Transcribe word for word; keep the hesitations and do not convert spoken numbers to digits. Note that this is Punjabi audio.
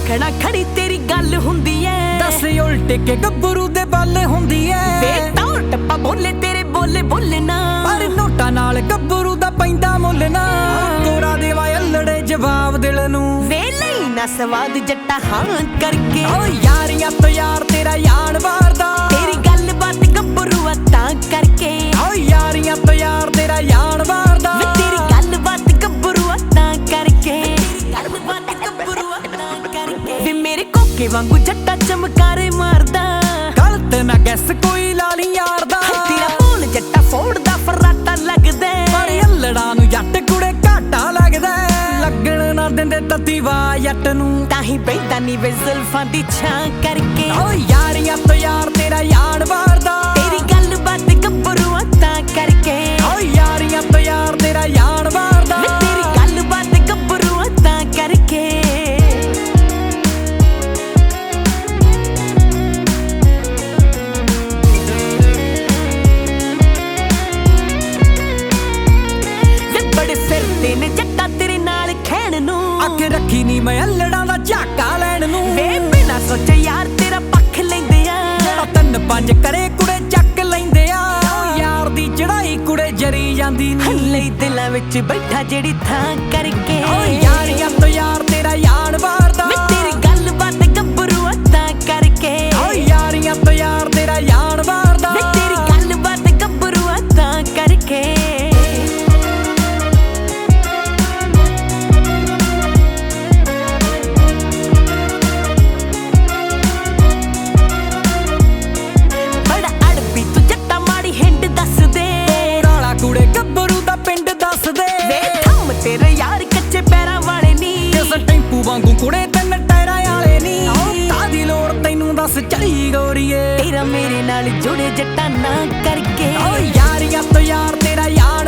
ਆਖਣਾ ਖੜੀ ਤੇਰੀ ਗੱਲ ਹੁੰਦੀ ਐ। ਦੱਸ ਉਲਟ ਕੇ ਗੱਭਰੂ ਦੇ ਬੱਲ ਹੁੰਦੀ ਐ। ਵੇ ਤਾਂ ਟੱਪਾ ਬੋਲੇ ਤੇਰੇ ਬੋਲੇ ਬੋਲਣਾ, ਪਰ ਨੋਟਾਂ ਨਾਲ ਗੱਭਰੂ ਦਾ ਪੈਂਦਾ ਮੁੱਲ ਨਾ। ਕੋਰਾ ਦੇਵਾ ਅਲੜੇ ਜਵਾਬ ਦਿਲ ਨੂੰ, ਵੇ ਲਈ ਨਾ ਸਵਾਦ ਜੱਟਾ ਹਾਂ ਕਰਕੇ। ਓ ਯਾਰੀਆਂ ਤੋਂ ਯਾਰ ਤੇਰਾ ਯਾਰ ਵਾਰਦਾ, ਤੇਰੀ ਗੱਲ ਬਾਤ ਗੱਭਰੂ ਆ ਤਾਂ ਕਰਕੇ। ਓ ਯਾਰੀਆਂ ਤੋਂ ਯਾਰ ਤੇਰਾ ਯਾਰ ਵਾਰਦਾ, ਵੇ ਤੇਰੀ ਗੱਲ ਬਾਤ ਗੱਭਰੂ ਆ ਤਾਂ ਕਰਕੇ। ਗੱਲ ਬਾਤ ਗੱਭਰੂ ਆ ਤਾਂ ਕਰਕੇ। ਵੇ ਮੇਰੇ ਕੋਕੇ ਵਾਂਗੂ ਜੱਟਾ ਚਮਕਾਰੇ ਮਾਰਦਾ, ਗਲਤ ਨਾ ਗੈਸ ਕੋਈ ਲਾਲੀ ਯਾਰ ਦਾ। ਤੇਰਾ ਬੋਲ ਜੱਟਾ ਫੋੜਦਾ ਫਰਾਟਾ ਲੱਗਦਾ, ਪਰ ਅਲੜਾਂ ਨੂੰ ਜੱਟ ਕੁੜੇ ਘਾਟਾ ਲੱਗਦਾ। ਲੱਗਣ ਨਾ ਦਿੰਦੇ ਤੱਤੀ ਵਾ ਜੱਟ ਨੂੰ, ਤਾਂ ਹੀ ਬੈਠਾ ਨੀ ਵੇ ਜ਼ੁਲਫਾਂ ਦੀ ਛਾਂ ਕਰਕੇ। ਓ ਯਾਰੀਆਂ ਤੋਂ ਯਾਰ ਤੇਰਾ ਯਾਰ ਵਾਰਦਾ, ਤੇਰੀ ਗੱਲ ਬਾਤ ਗੱਭਰੂ ਆ ਤਾਂ ਕਰਕੇ। ਓ ਯਾਰੀਆਂ ਤੋਂ ਯਾਰ ਤੇਰਾ ਯਾਰ ਵਾਰਦਾ, ਵੇ ਤੇਰੀ ਗੱਲ ਬਾਤ ਗੱਭਰੂ ਆ ਤਾਂ ਕਰਕੇ। ਵੇ ਬੜੇ ਫਿਰਦੇ ਨੇ ਜੱਟਾ ਤੇਰੇ ਨਾਲ ਖੈਣ ਨੂੰ, ਅੱਖ ਰੱਖੀ ਨੀ ਮੈਂ ਅਲੜਾਂ ਦਾ ਝਾਕਾ ਲੈਣ ਨੂੰ। ਵੇ ਬਿਨਾ ਸੋਚੇ ਯਾਰ ਤੇਰਾ ਪੱਖ ਲੈਂਦੇ ਆ, ਜਿਹੜਾ ਤਿੰਨ ਪੰਜ ਕਰੇ ਕੁੜੇ ਚੱਕ ਲੈਂਦੇ ਆ। ਓ ਯਾਰ ਦੀ ਚੜਾਈ ਕੁੜੇ ਜਰੀ ਜਾਂਦੀ ਨੀ, ਹੱਲੇ ਦਿਲਾਂ ਵਿੱਚ ਬੈਠਾ ਜਿਹੜੀ ਥਾਂ ਕਰਕੇ। ਓ ਯਾਰੀਆਂ ਤੋਂ ਯਾਰ ਤੇਰਾ ਯਾਰ ਵਾਰਦਾ, ਵੇ ਤੇਰੀ ਗੱਲ ਬਾਤ ਗੱਭਰੂ ਆ ਤਾਂ ਕਰਕੇ। ਓ ਯਾਰੀਆਂ ਤੋਂ ਯਾਰ ਤੇਰਾ ਯਾਰ ਵਾਰਦਾ, ਵੇ ਤੇਰੀ ਗੱਲ ਬਾਤ ਗੱਭਰੂ ਆ ਤਾਂ ਕਰਕੇ। ਬੜਾ ਅੜਬੀ ਤੂੰ ਜੱਟਾ ਮਾੜੀ ਹਿੰਡ ਦੱਸ ਦੇ, ਰਾਲਾ ਕੁੜੇ ਗੱਭਰੂ ਦਾ ਪਿੰਡ ਦੱਸ ਦੇ। ਵੇ ਥੰਮ ਤੇਰੇ ਯਾਰ ਕੱਚੇ ਪੈਰਾਂ ਵਾਲੇ ਨੀ, ਇਸ ਟੈਂਪੂ ਵਾਂਗੂ ਕੁੜੇ ਤਿੰਨ ਟਾਇਰਾਂ ਵਾਲੇ ਨੀ। ਕਾਦੀ ਲੋੜ ਤੈਨੂੰ ਦੱਸ ਚਲੀ ਗੋਰੀਏ, ਤੇਰਾ ਮੇਰੇ ਨਾਲ ਜੁੜੇ ਜੱਟਾ ਨਾ ਕਰਕੇ। ਓ ਯਾਰੀਆਂ ਤੋਂ ਯਾਰ ਤੇਰਾ ਯਾਰ